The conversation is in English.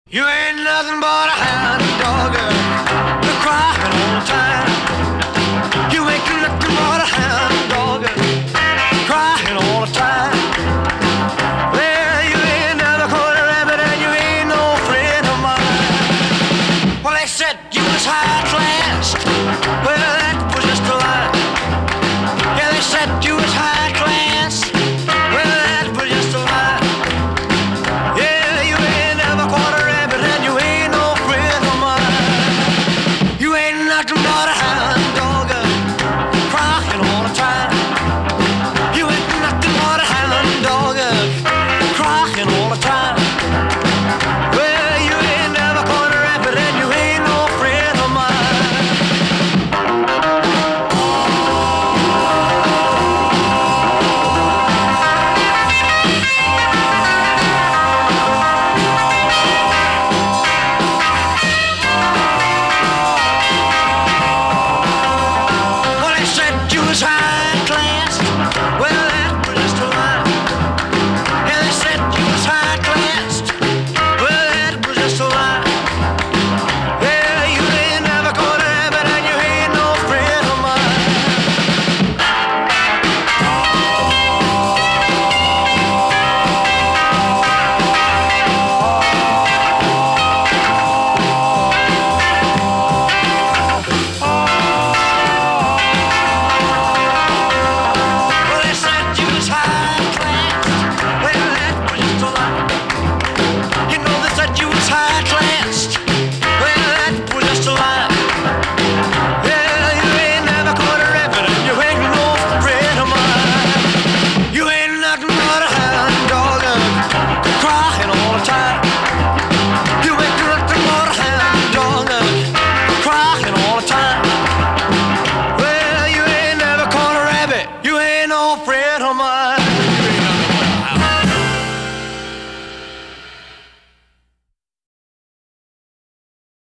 You ain't nothing but a hound dog, you're crying all the time. You ain't nothing but a hound dog, crying all the time. Well, you ain't never caught a rabbit and you ain't no friend of mine. Well, they said you was high class, well, that was just a lie. Yeah, they said you was high class, well, that was just a lie. Yeah, you ain't never caught a rabbit and you ain't no friend of mine. You ain't nothing but a hound dog, crying all the time. You ain't nothing but a hound dog, crying all the time.